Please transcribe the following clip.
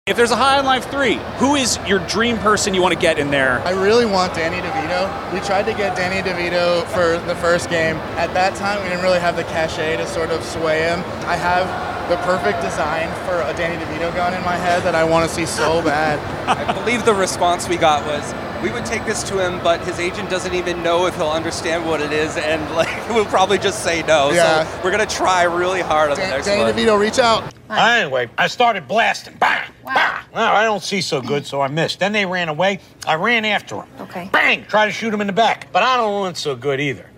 If there's a High on Life 3, who is your dream person you want to get in there? I really want Danny DeVito. We tried to get Danny DeVito for the first game. At that time, we didn't really have the cachet to sort of sway him. I have the perfect design for a Danny DeVito gun in my head that I want to see so bad. I believe the response we got was, we would take this to him, but his agent doesn't even know if he'll understand what it is, and we'll probably just say no. Yeah. So we're going to try really hard on the next Danny one. DeVito, reach out. Anyway, I started blasting. Bang! Bang! Well, I don't see so good, so I missed. Then they ran away. I ran after them. Okay. Bang! Try to shoot him in the back. But I don't run so good either.